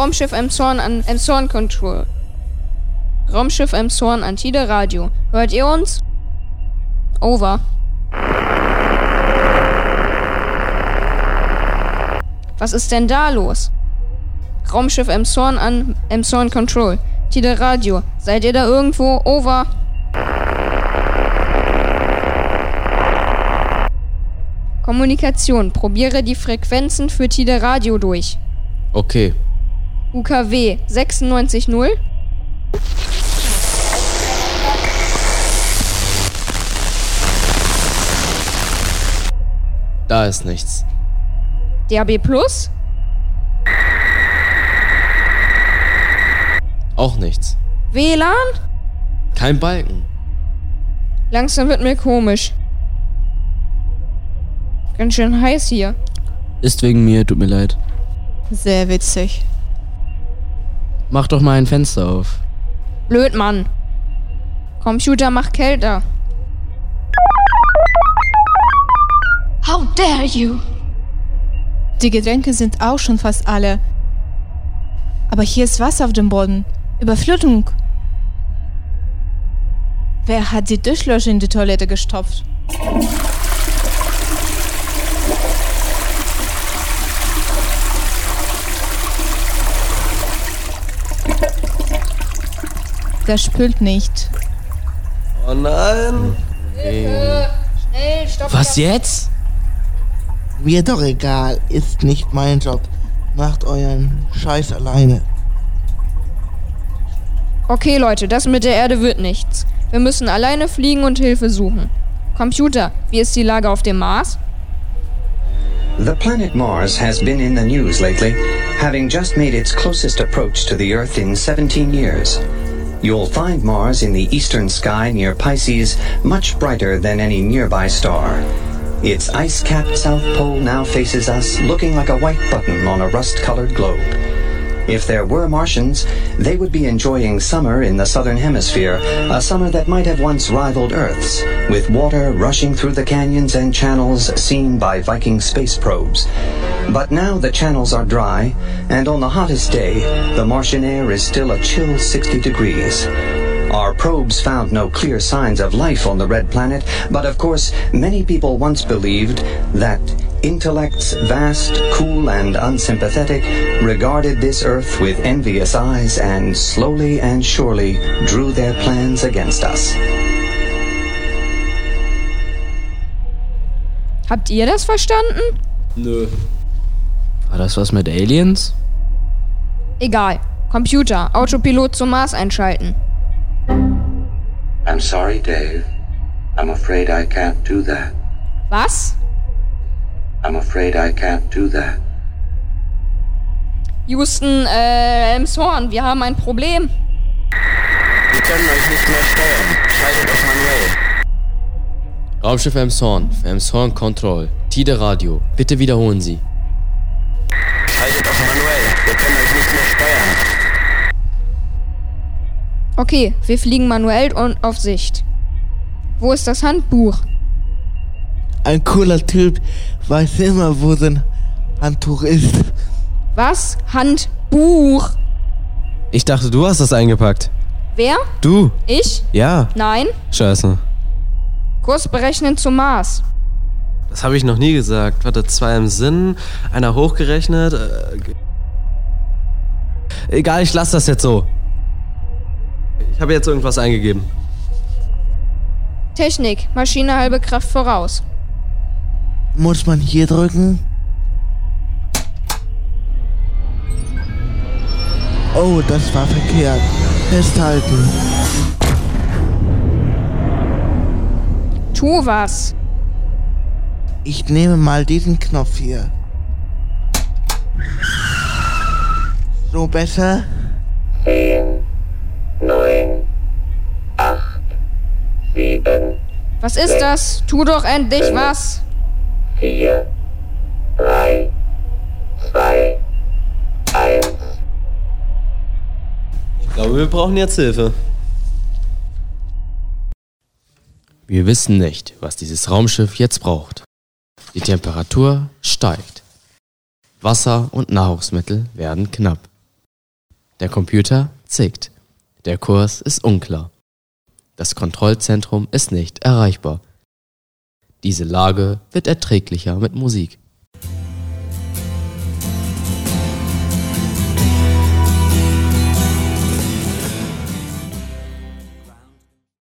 Raumschiff Elmshorn an Elmshorn Control. Raumschiff Elmshorn an Tide Radio. Hört ihr uns? Over. Was ist denn da los? Raumschiff Elmshorn an Elmshorn Control. Tide Radio. Seid ihr da irgendwo? Over. Kommunikation. Probiere die Frequenzen für Tide Radio durch. Okay. UKW 96.0. Da ist nichts. DAB Plus? Auch nichts. WLAN? Kein Balken. Langsam wird mir komisch. Ganz schön heiß hier. Ist wegen mir, tut mir leid. Sehr witzig. Mach doch mal ein Fenster auf. Blöd, Mann. Computer macht kälter. How dare you? Die Getränke sind auch schon fast alle. Aber hier ist Wasser auf dem Boden. Überflutung. Wer hat die Durchlöcher in die Toilette gestopft? Das spült nicht. Oh nein! Hilfe! Schnell, stopp! Was jetzt? Mir doch egal, ist nicht mein Job. Macht euren Scheiß alleine. Okay, Leute, das mit der Erde wird nichts. Wir müssen alleine fliegen und Hilfe suchen. Computer, wie ist die Lage auf dem Mars? The planet Mars has been in the news lately, having just made its closest approach to the Earth in 17 years. You'll find Mars in the eastern sky near Pisces, much brighter than any nearby star. Its ice-capped south pole now faces us, looking like a white button on a rust-colored globe. If there were Martians, they would be enjoying summer in the southern hemisphere, a summer that might have once rivaled Earth's, with water rushing through the canyons and channels seen by Viking space probes. But now the channels are dry, and on the hottest day, the Martian air is still a chill 60 degrees. Our probes found no clear signs of life on the red planet, but of course, many people once believed that intellects vast, cool, and unsympathetic regarded this Earth with envious eyes and slowly and surely drew their plans against us. Habt ihr das verstanden? Nö. War das was mit Aliens? Egal. Computer, Autopilot zum Mars einschalten. I'm sorry, Dave. I'm afraid I can't do that. Was? I'm afraid I can't do that. Houston, Elmshorn, wir haben ein Problem. Wir können euch nicht mehr steuern. Schaltet auf manuell. Raumschiff Elmshorn, für Elmshorn Control. Tide Radio, bitte wiederholen Sie. Schaltet auf manuell. Wir können euch nicht mehr steuern. Okay, wir fliegen manuell und auf Sicht. Wo ist das Handbuch? Ein cooler Typ weiß immer, wo sein Handtuch ist. Was? Handbuch? Ich dachte, du hast das eingepackt. Wer? Du? Ich? Ja. Nein. Scheiße. Kurs berechnen zum Mars. Das habe ich noch nie gesagt. Warte, 2 im Sinn, einer hochgerechnet. Egal, ich lasse das jetzt so. Ich habe jetzt irgendwas eingegeben. Technik, Maschine halbe Kraft voraus. Muss man hier drücken? Oh, das war verkehrt. Festhalten. Tu was. Ich nehme mal diesen Knopf hier. So besser? 10, 9, 8, 7, Was ist das? Tu doch endlich was. 4, 3, 2, 1. Ich glaube, wir brauchen jetzt Hilfe. Wir wissen nicht, was dieses Raumschiff jetzt braucht. Die Temperatur steigt. Wasser und Nahrungsmittel werden knapp. Der Computer zickt. Der Kurs ist unklar. Das Kontrollzentrum ist nicht erreichbar. Diese Lage wird erträglicher mit Musik.